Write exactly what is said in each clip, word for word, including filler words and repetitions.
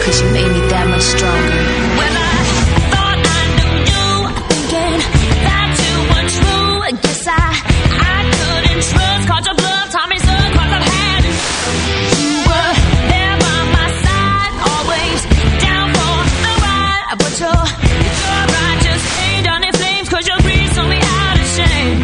cause you made me that much stronger. When I thought I knew you, thinking that you were true, I guess I, I couldn't trust, caught your bluff, taught me so, cause I've had it. You were there by my side, always down for the ride, but you're, you're right, just ain't done in flames, cause your greed told me out of shame.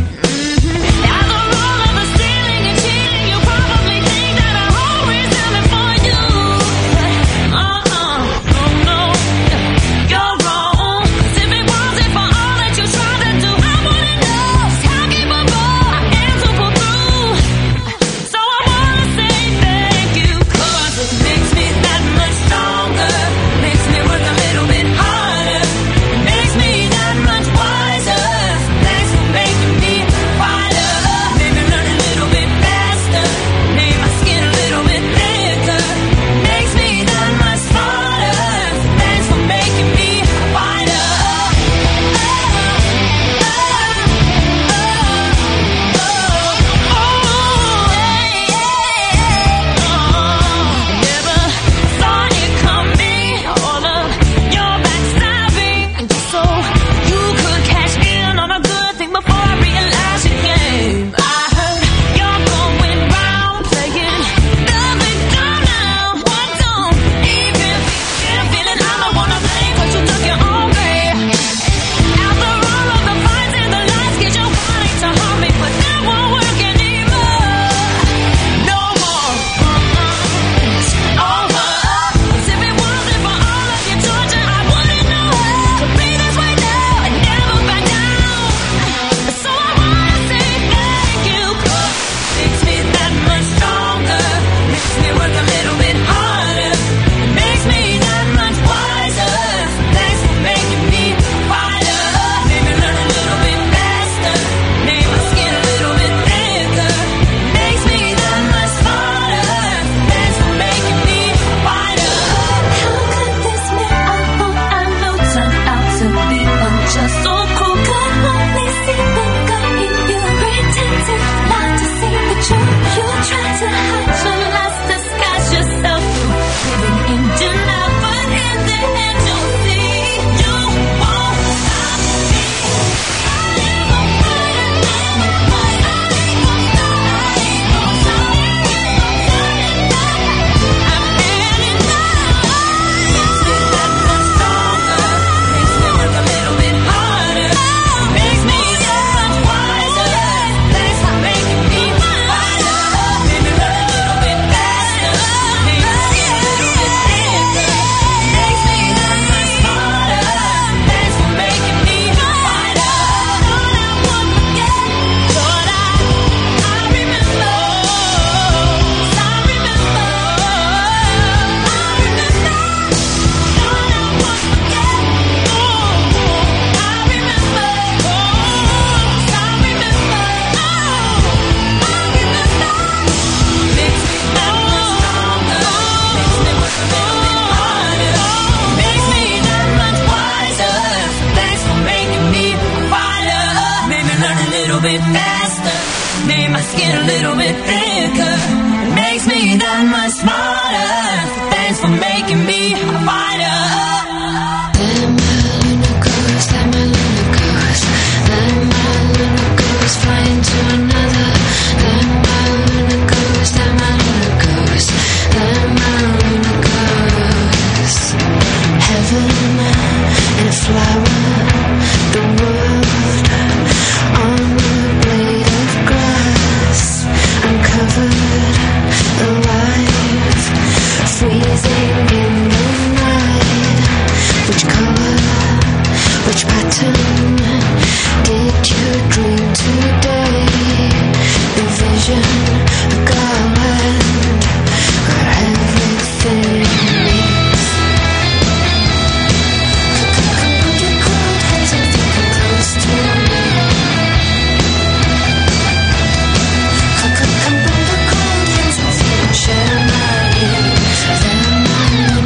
Share my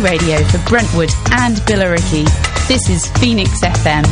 radio for Brentwood and Billericay. This is Phoenix F M.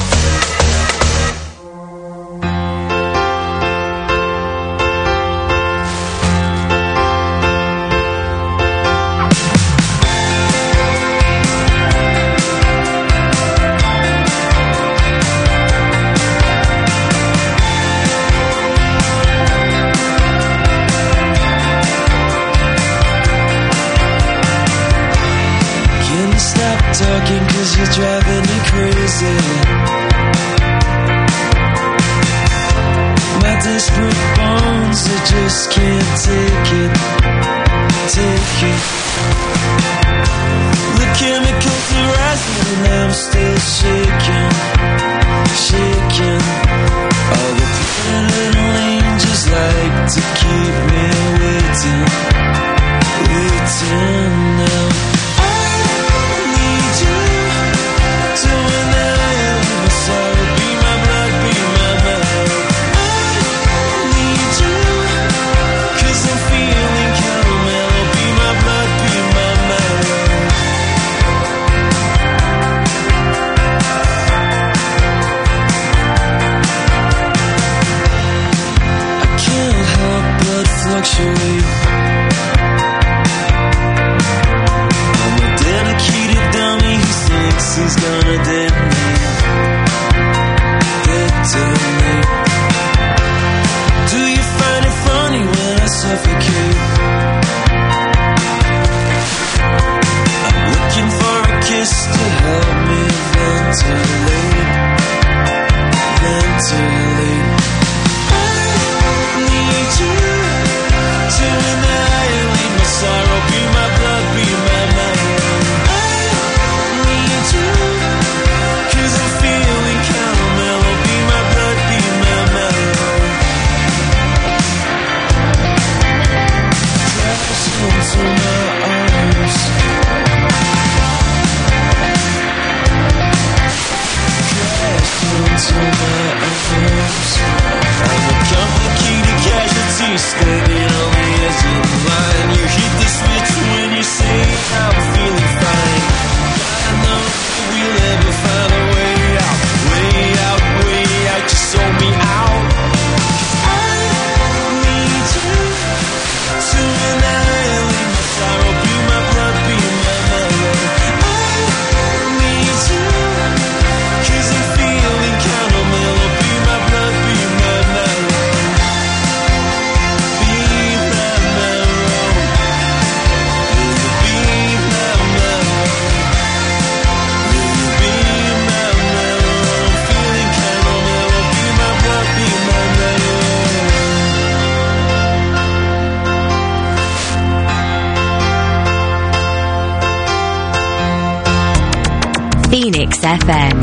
Phoenix F M.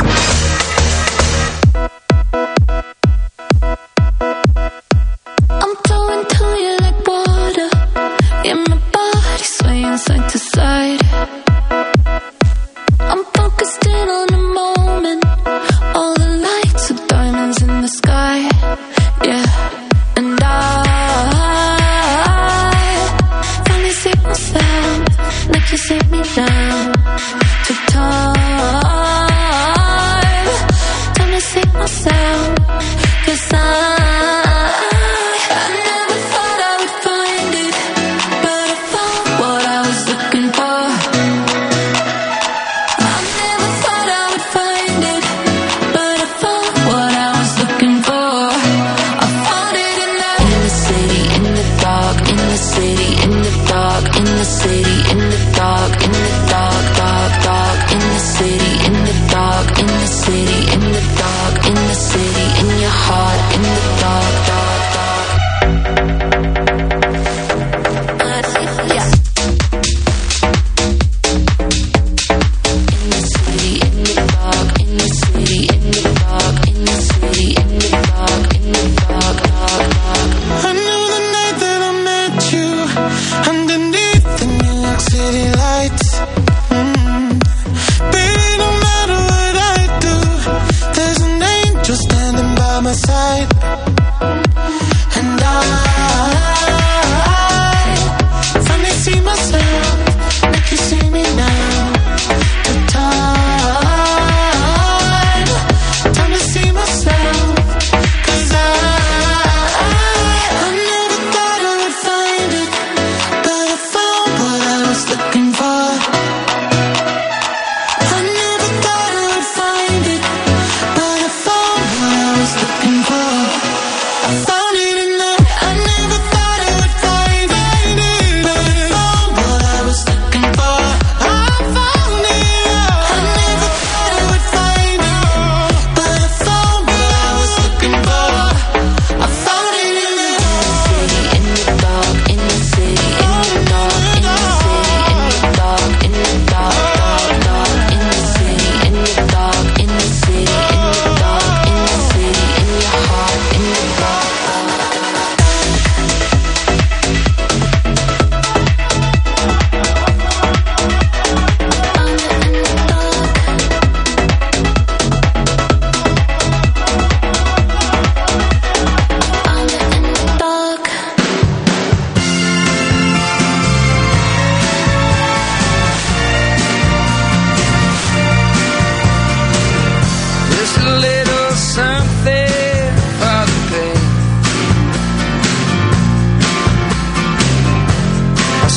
Sit me down to talk.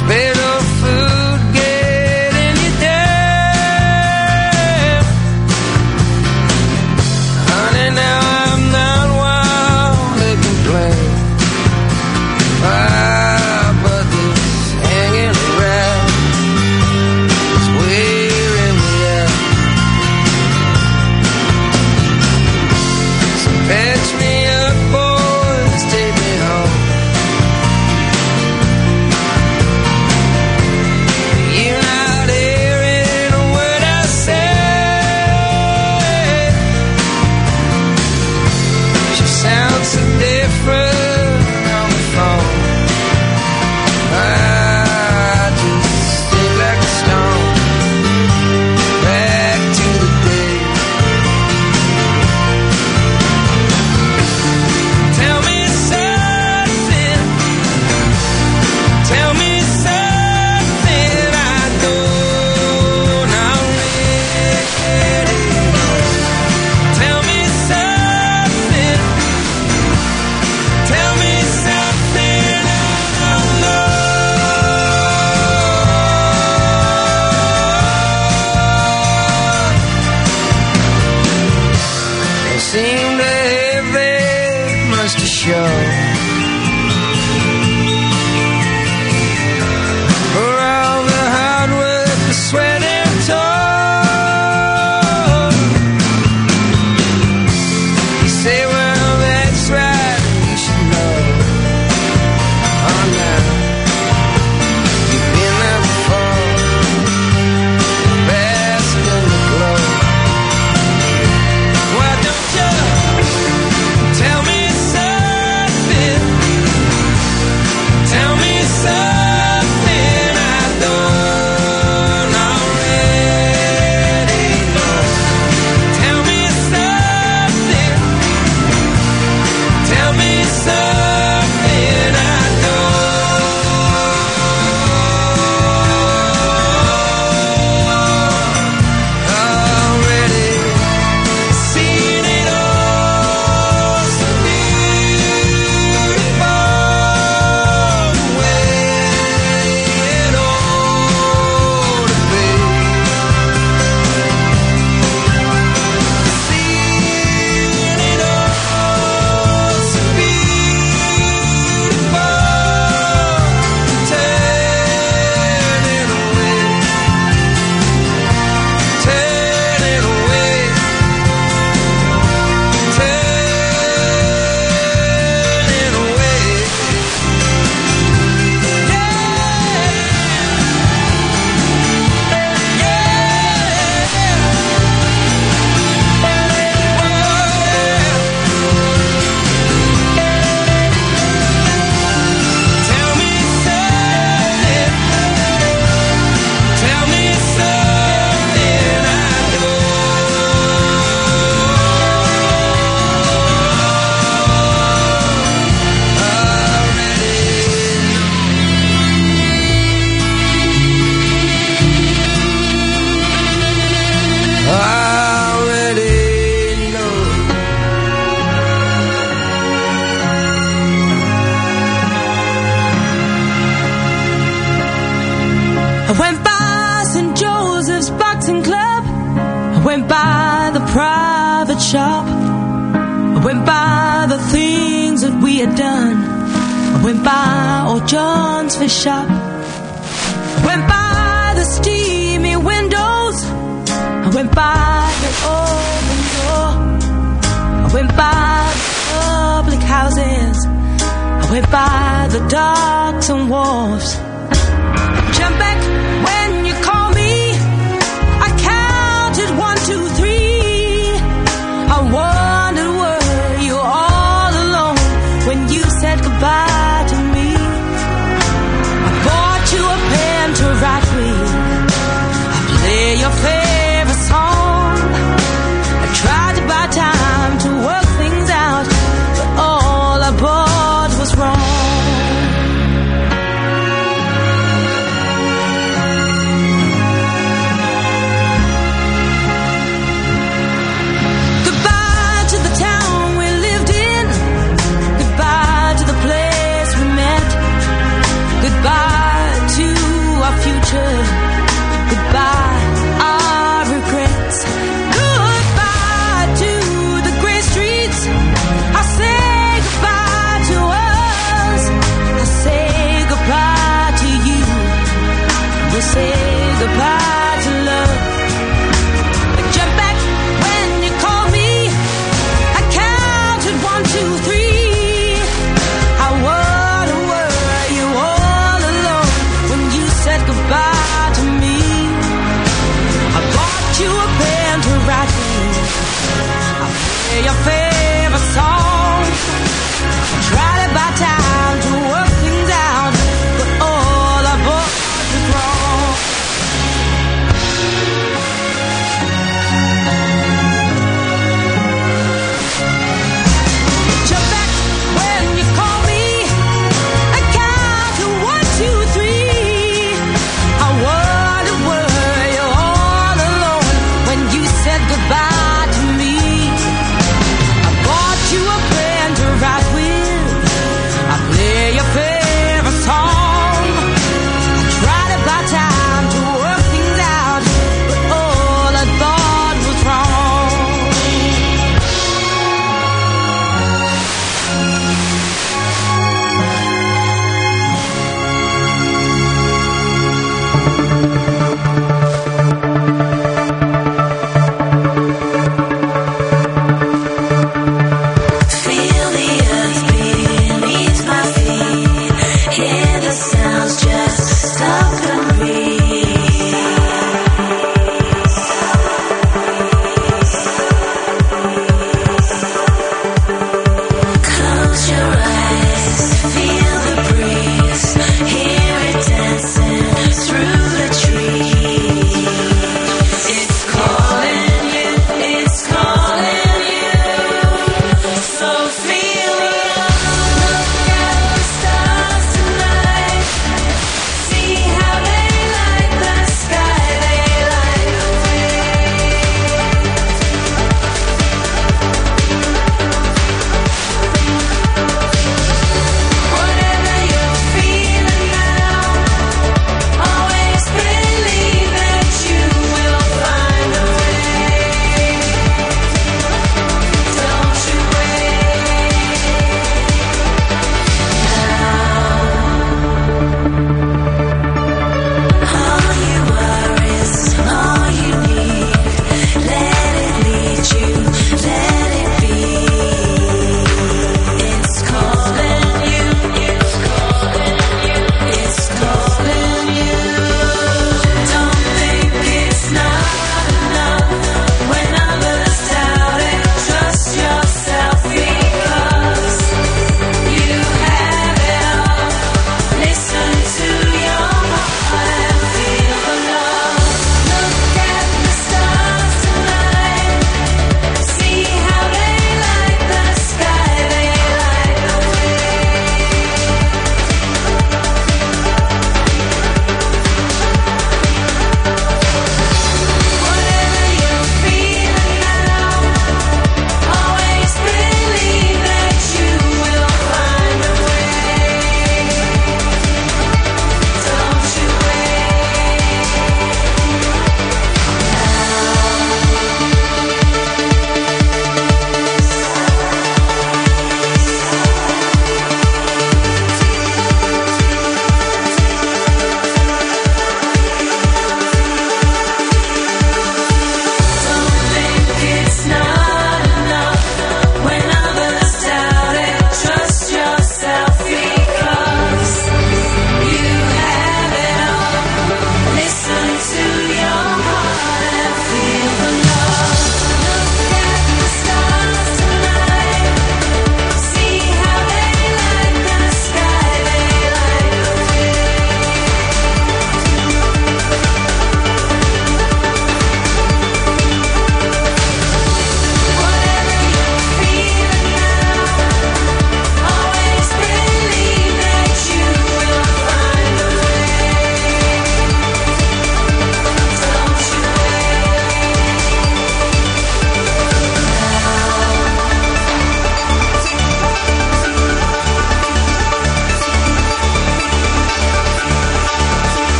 special food getting you down. Honey, now I'm not wild to complain. Ah, but this hanging around is wearing me out. So patch me up, boys, take me home. You're not hearing a word I say. She sounds so different on the phone. I just stick like a stone back to the day. Tell me something, tell me something I don't already know. Tell me something, tell me something I don't know. They seem to have that much to show. For all the hard work, the sweat and toil. You say, well, that's right, you should know. Oh, now, you've been there before, bask in the glow. Why don't you tell me something? Tell me something I don't already know. Tell me something. Tell me something I don't already seen it all so beautiful the way it ought to be. Seen it all so beautiful, turning away, turning away, turning away. Tell me something, tell me something I already know. I went by Saint Joseph's Boxing Club. I went by the private shop. I went by the things that we had done. I went by old John's fish shop. I went by the steamy windows. I went by the open door. I went by the public houses. I went by the docks and wharves. Jump back when you call me. I counted one, two, three. I wondered, were you all alone when you said goodbye to me? I bought you a pen to write with. I play your favorite song. I tried to buy time to work things out, but all I bought was wrong. Goodbye to the town we lived in. Goodbye to the place we met.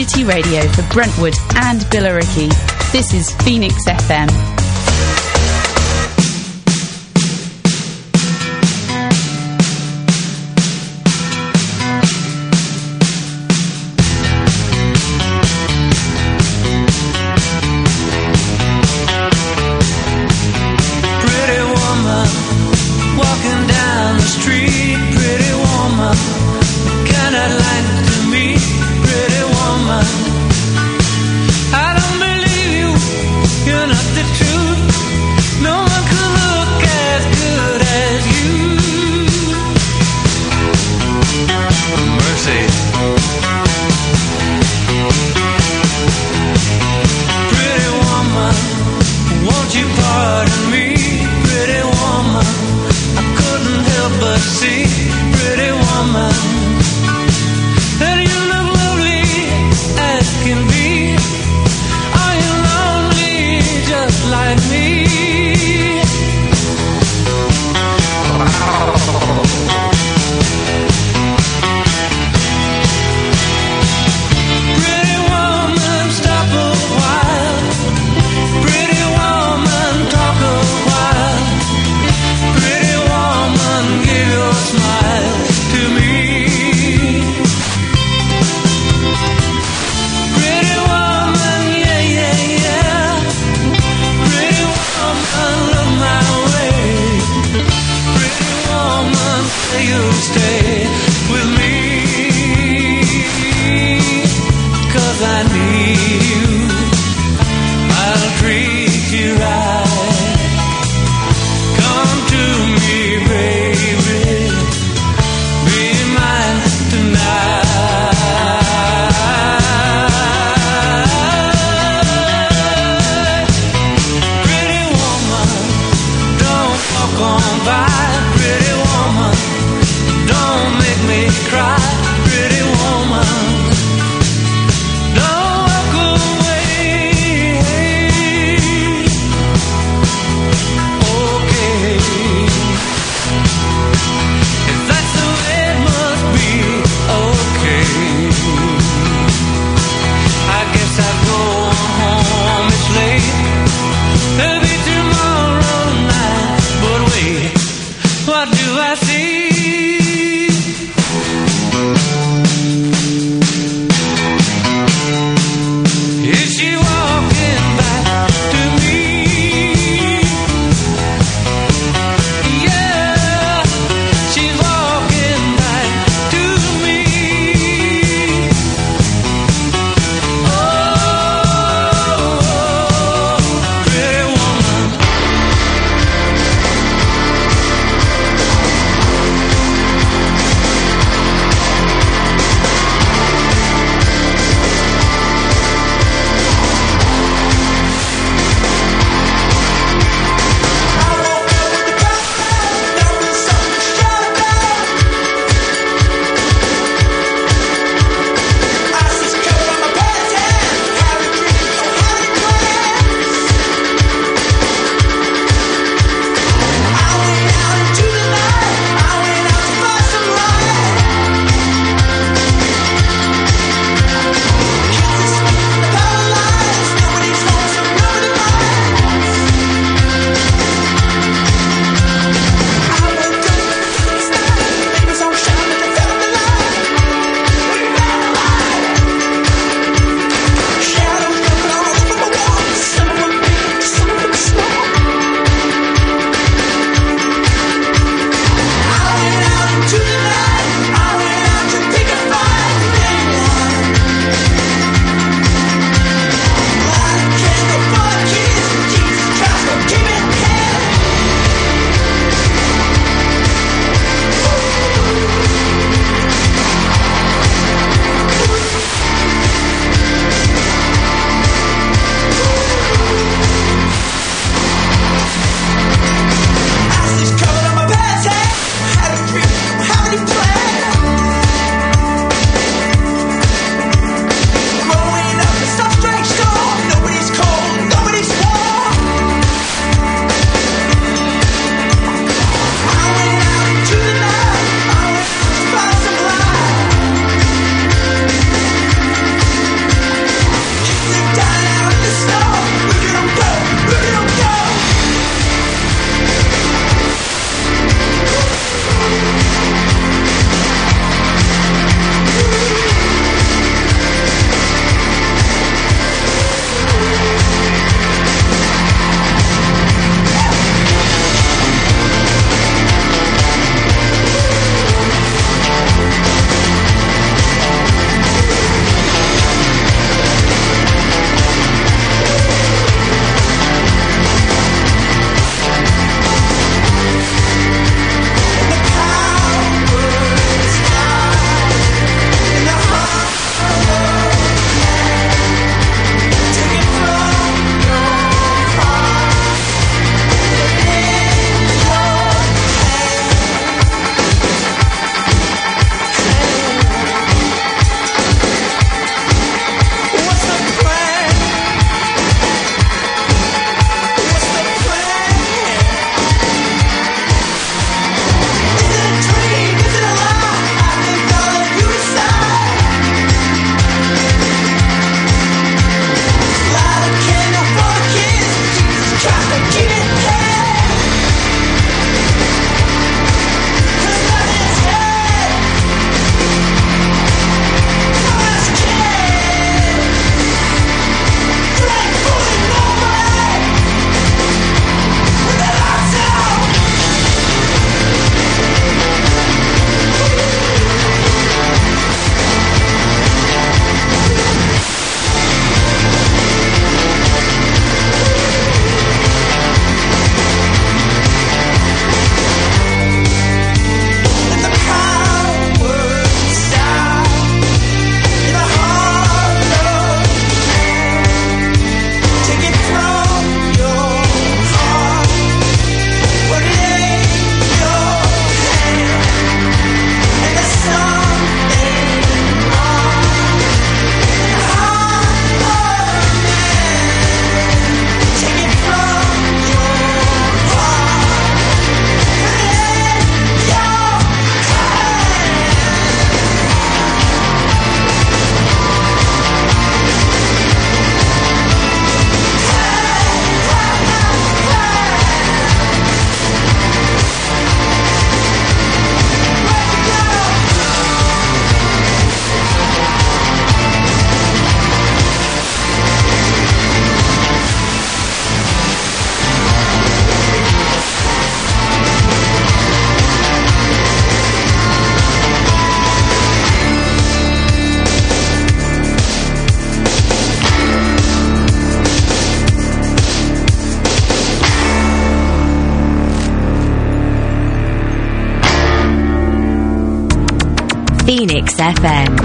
community radio for Brentwood and Billericay. This is Phoenix F M. The truth. Phoenix F M.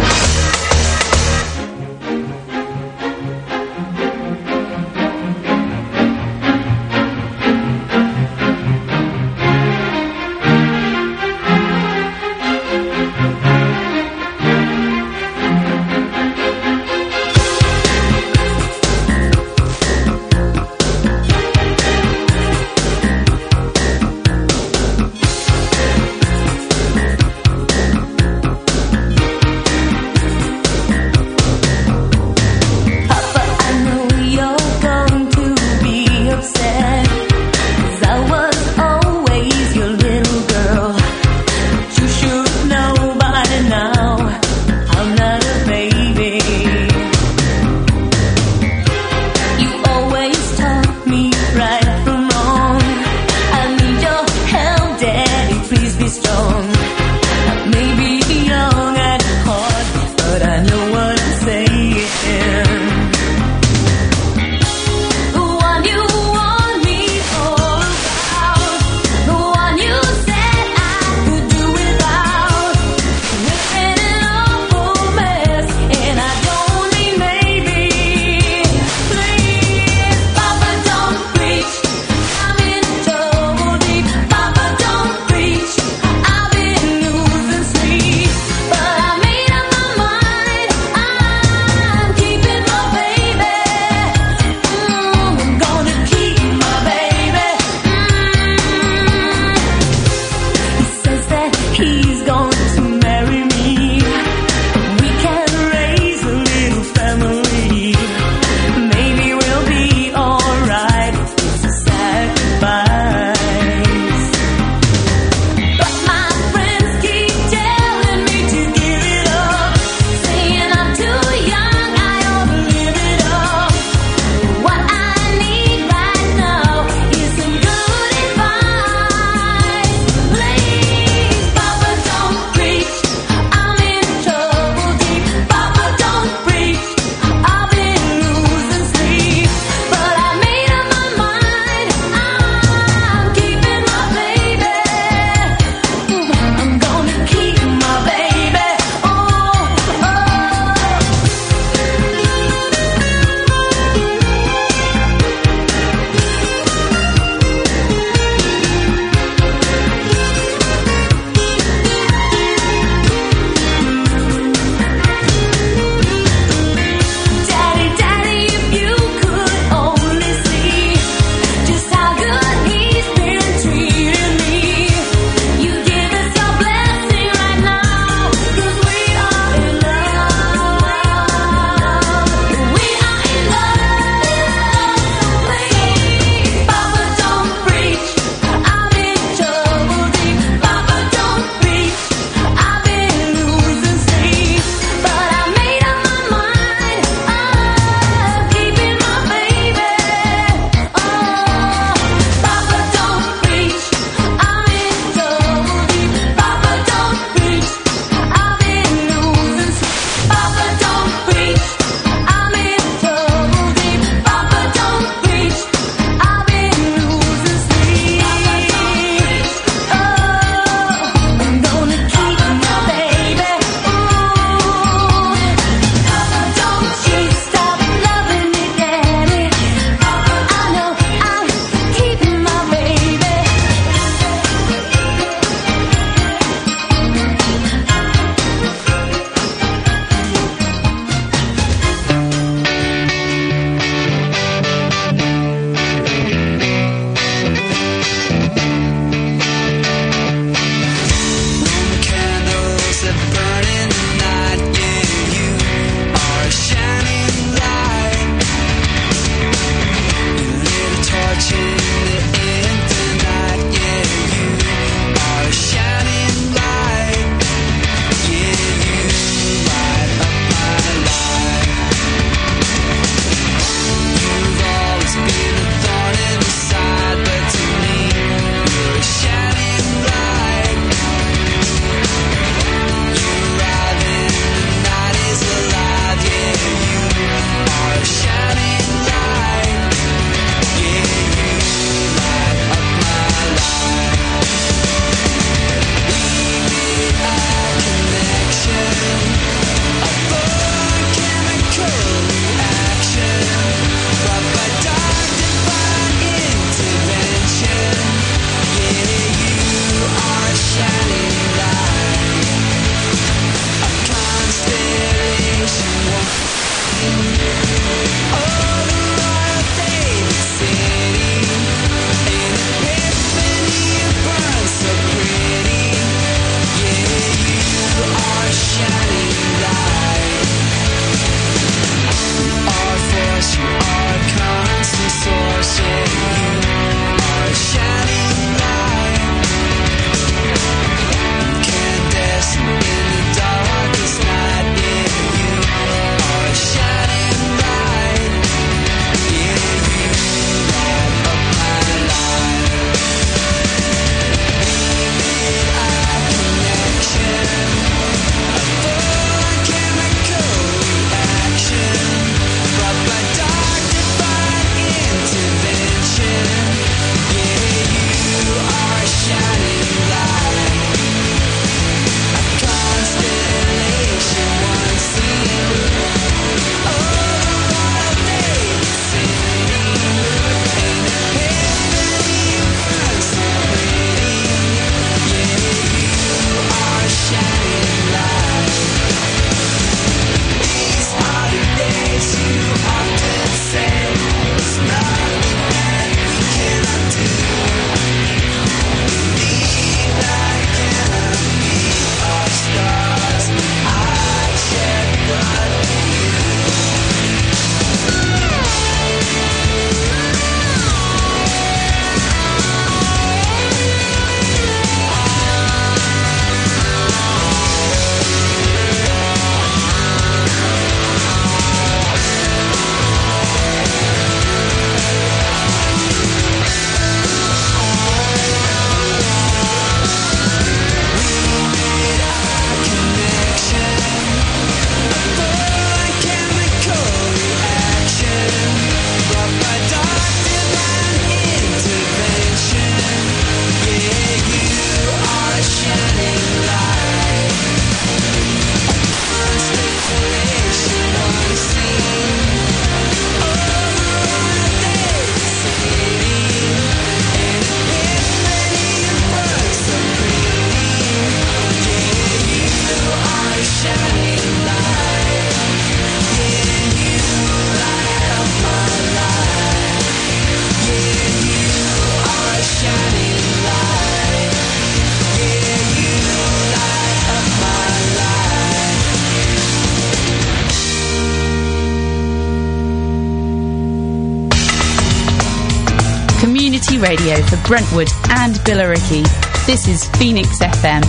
radio for Brentwood and Billericay. This is Phoenix F M.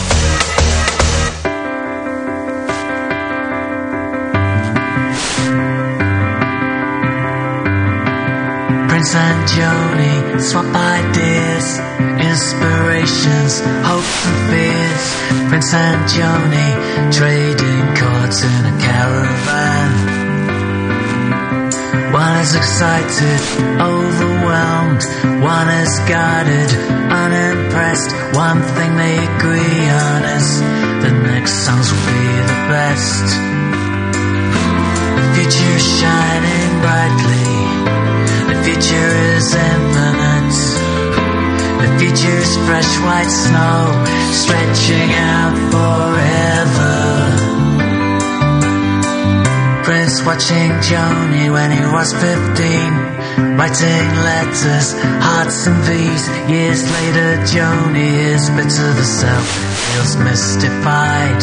Prince and Joni swap ideas, inspirations, hopes and fears. Prince and Joni trading cards in a caravan. One is excited, overwhelmed. One is guarded, unimpressed. One thing they agree on is the next songs will be the best. The future is shining brightly. The future is infinite. The future is fresh white snow, stretching out forever. Prince watching Joni when he was fifteen, writing letters, hearts and V's. Years later, Joni is bitter of herself, feels mystified.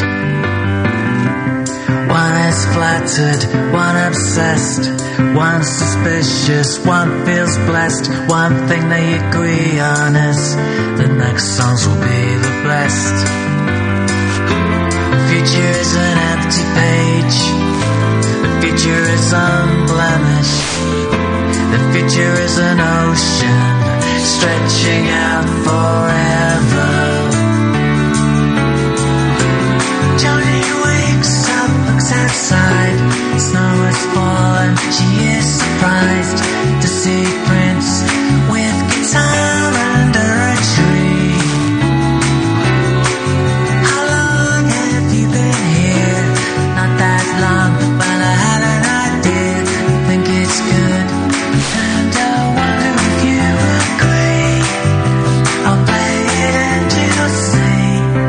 One is flattered, one obsessed, one suspicious, one feels blessed. One thing they agree on is the next songs will be the best. The future is an empty page. The future is unblemished. The future is an ocean stretching out forever. Joni wakes up, looks outside. Snow has fallen, she is surprised to see Prince with guitar under a tree. How long have you been here? Not that long, but I had an idea. Think it's good, and I wonder if you agree. I'll play it and you'll see.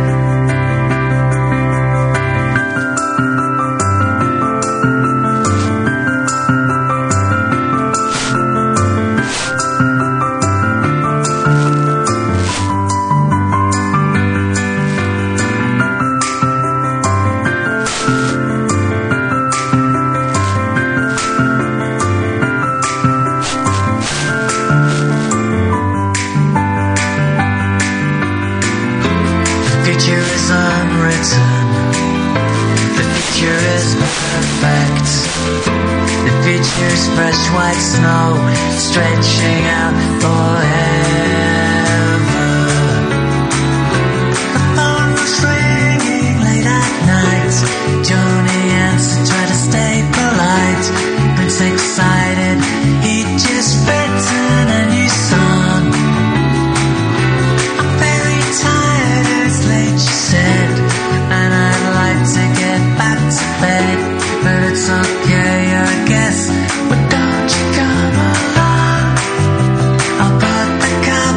Fresh white snow stretching out forever. The phone was ringing late at night. Joni answered, tried to stay polite. Prince excited, he'd just written a new song. I'm very tired, it's late, she said, and I'd like to get back to bed, but it's okay, I guess. But don't you come along, I'll put the car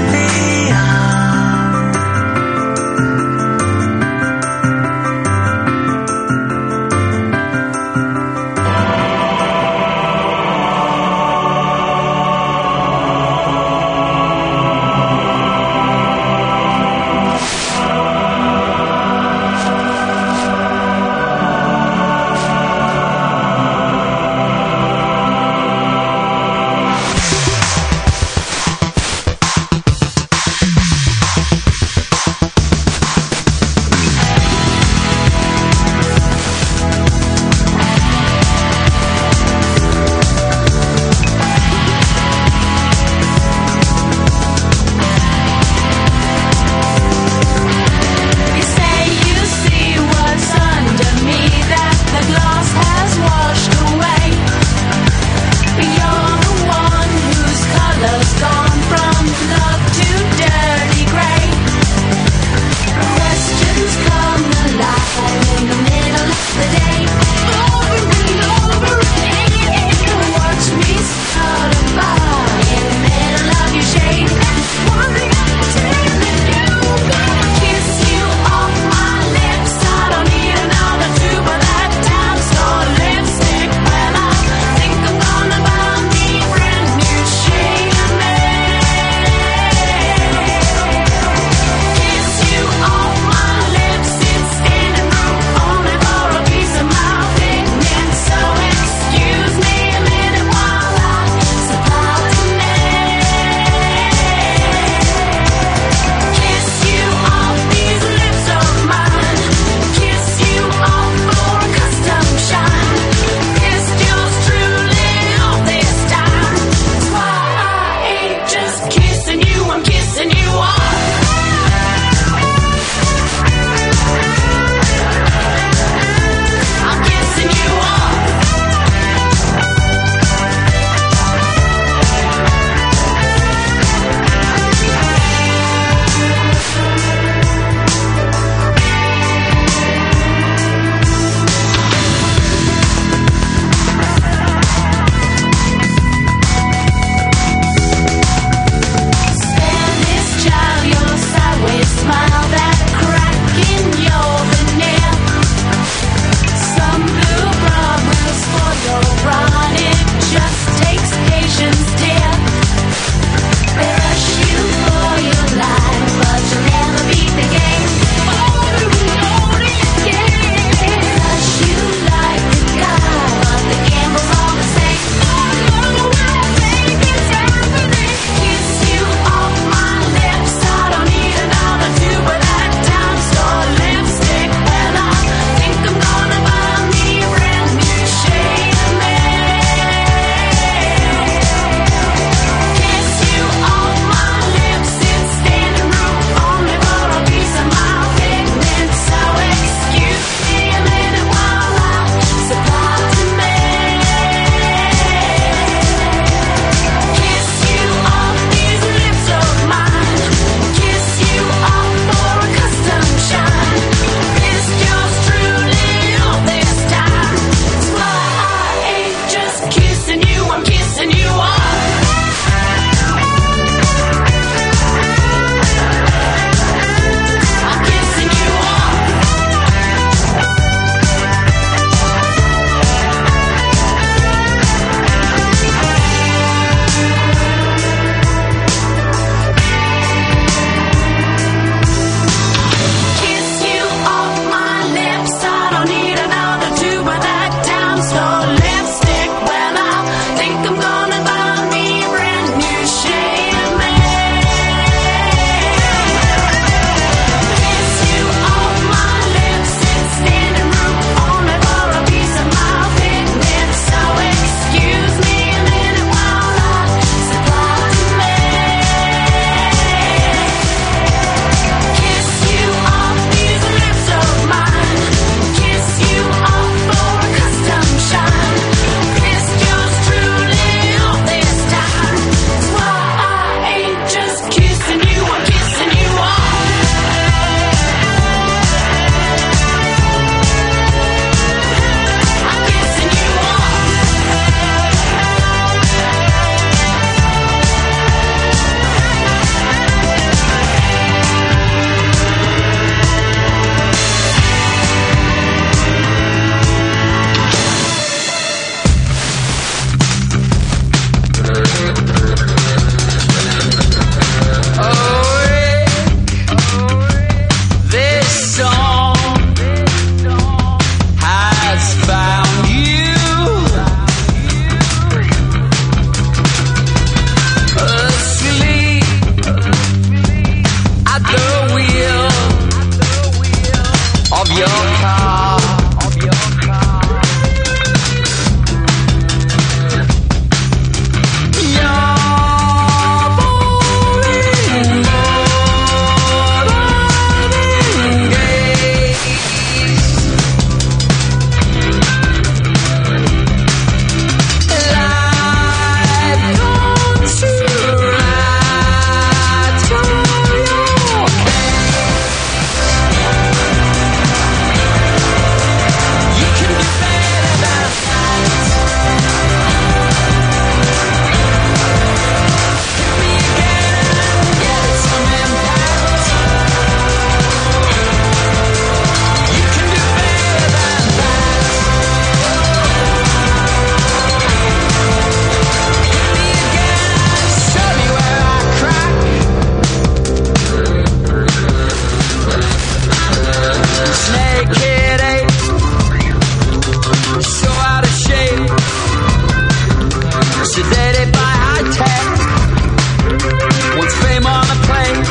sedated by high tech. Wants fame on a plate.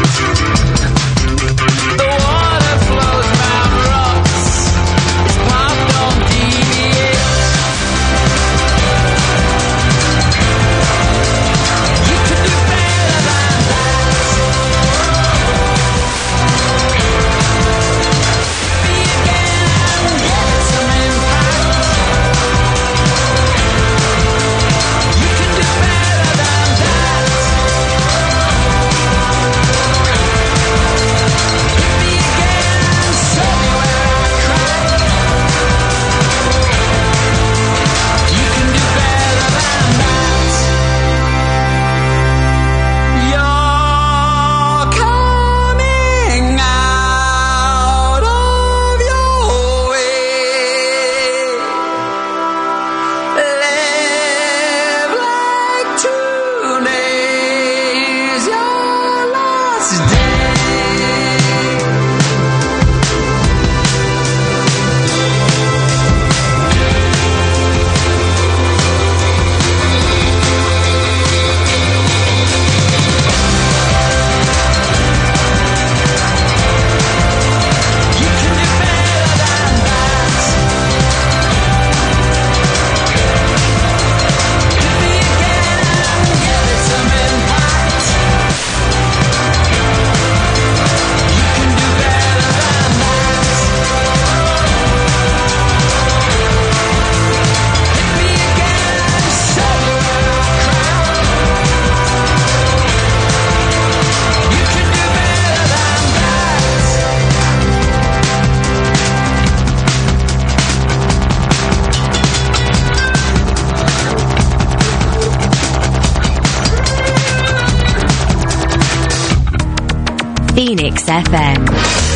The water flows round rocks. It's popped on D V D. You could do better than that. Be again and get some impact. You can do better than that. Be again and show me where I crack. You can do better than that. You're coming out of your way. Live like today's your last day. You can do better than that. Be again and give it some impact. You can do better than that. Be again and show me where I crack. You can do better than that. Phoenix F M.